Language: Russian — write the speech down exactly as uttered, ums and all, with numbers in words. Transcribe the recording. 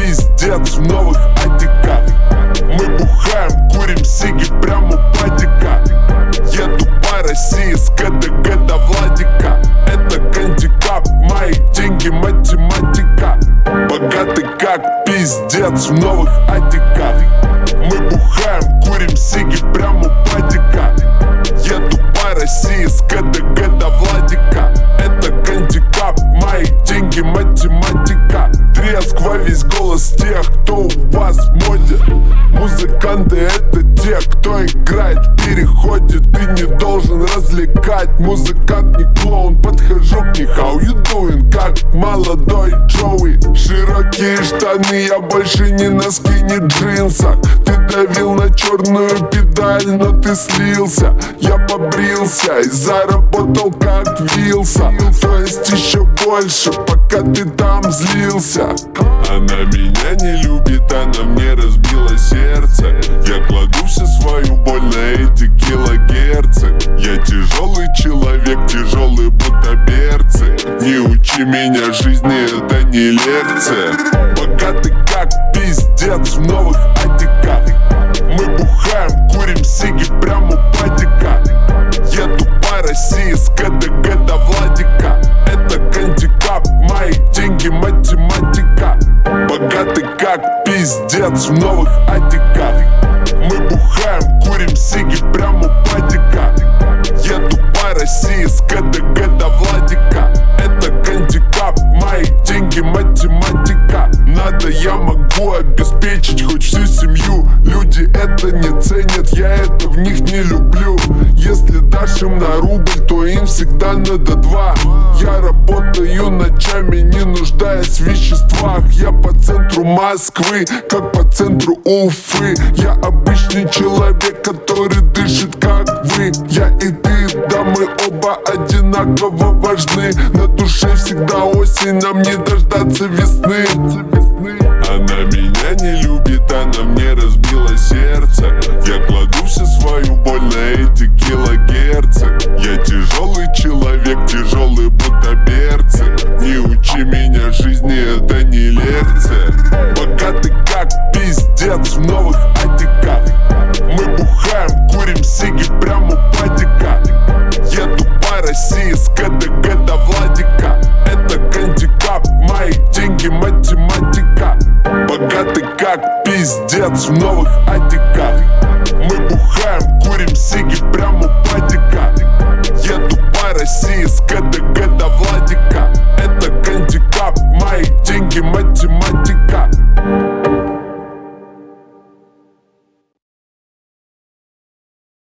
пиздец в новых адиках. Мы бухаем, курим сиги прямо у падика. Еду по России с КДГ до Владика. Это гандикап, мои деньги математика. Богатый как пиздец в новых адиках. Мы бухаем, курим сиги прямо у падика. Еду по России с КДГ до Владика. Это гандикап, мои деньги математика. Треск во весь голос тех, кто у вас в моде. Музыканты — это те, кто играет в переходе. Ты не должен развлекать, музыкант не клоун. Подхожу к них, how you doing, как молодой Джоуи. Широкие штаны, я больше не носки, не джинсах. Ты давил на черную педаль, но ты слился. Я побрился и заработал как вилса. То есть еще больше, пока ты там злился. Она меня не любит, она мне разбила сердце. Я кладу всю свою боль на эти килогерцы. Я тяжелый человек, тяжелые будто берцы. Не учи меня жизни, это не лекция. Богатый как пиздец в новых адиках. Мы бухаем, курим сиги прямо у падика. Еду по России с КДГ до Владика. Это гандикап, мои деньги математика. Богатый как пиздец в новых адиках. Мы бухаем, курим сиги прямо у падика. Еду по России с КДГ до Владика. Это гандикап, мои деньги математика. Надо, я могу обеспечить хоть всю семью. Люди это не ценят, я это в них не люблю. Если дашь им на рубль, то им всегда надо два. Я работаю ночами, не нуждаясь в веществах. Я по центру Москвы, как по центру Уфы. Я обычный человек, который дышит как вы. Я и ты, да мы оба одинаково важны. На душе всегда осень, нам не дождаться весны. Она меня не любит, она мне разбила сердце. Я кладу всю свою боль на эти килогерцы. Я тяжелый человек, тяжелые будто берцы. Не учи меня жизни, это не лекция. Богатый как пиздец в новых адиках. Мы бухаем, курим сиги прямо у падика. Еду по России с КДГ до Владика. Это гандикап, мои деньги математика. Богатый как пиздец в новых адиках. Мы бухаем, курим сиги прямо у падика. Еду по России с КДГ до Владика. Это гандикап, мои деньги математика.